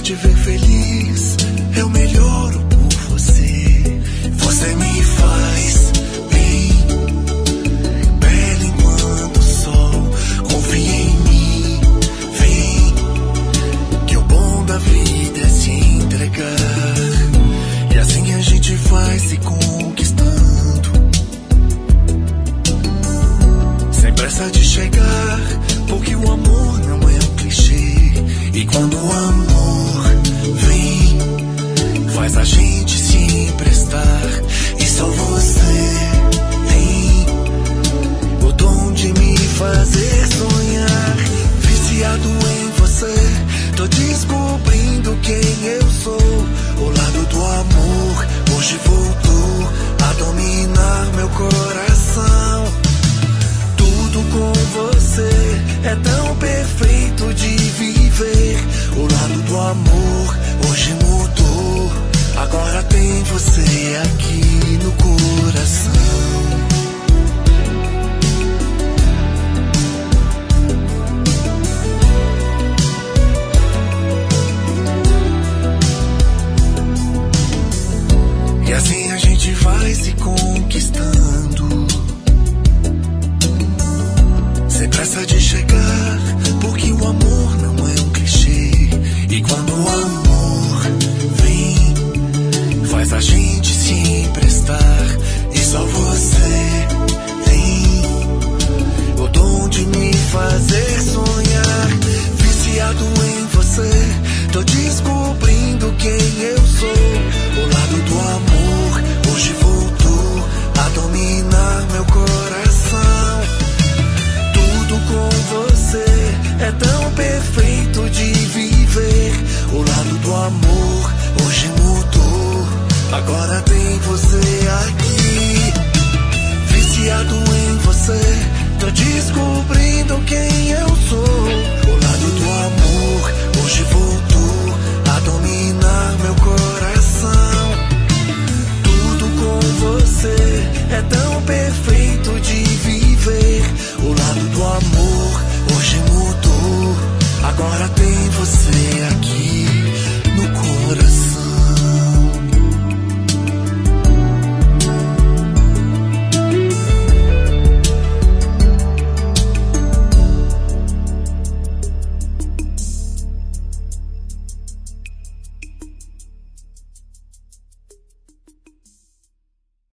te ver feliz, eu melhoro por você. Você me faz bem, bela enquanto o sol. Confia em mim, vem, que o bom da vida é se entregar. E assim a gente vai se conquistando, sem pressa de chegar, porque o amor não é um clichê. E quando o amor vem, faz a gente se emprestar. E só você tem o dom de me fazer sonhar. Viciado em você, tô descobrindo quem eu sou. O lado do amor hoje voltou a dominar meu coração. Tudo com você é tão perfeito de viver. O lado do amor hoje mudou. Agora tem você aqui no coração. E assim a gente vai se conquistando, sem pressa de chegar, porque o amor não é um clichê. E quando o amor vem, faz a gente se emprestar. E só você tem o dom de me fazer sonhar. Viciado em você, tô descobrindo quem eu sou. O lado do amor hoje voltou a dominar meu coração. Tudo com você é tão perfeito de viver. O lado do amor hoje mudou. Agora tem você aqui. Viciado em você, tô descobrindo quem eu sou. O lado do amor hoje voltou a dominar meu coração. Tudo com você é tão perfeito de viver. O lado do amor hoje mudou. Agora tem você aqui.